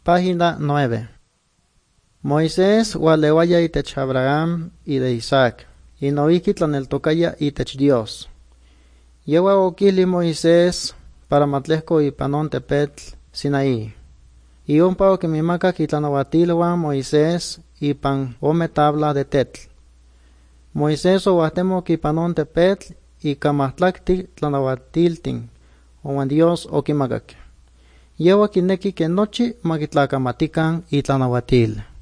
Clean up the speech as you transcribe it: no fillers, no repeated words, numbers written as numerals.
Página 9. Moisés walewaya itech Abraham y de Isaac, y noiki tlaneltokaya itech Dios. Yewa okili Moisés para matlehko ipanon tepetl Sinaí. Y ompa okimimaka kitlanawatiluan Moisés ipan ome tabla de tetl. Moisés owatemok ipanon tepetl y kamatlakti tlanawatiltin, owan Dios okimakak. Yewa kineki que nochi makitlakamatikan itlanawatil.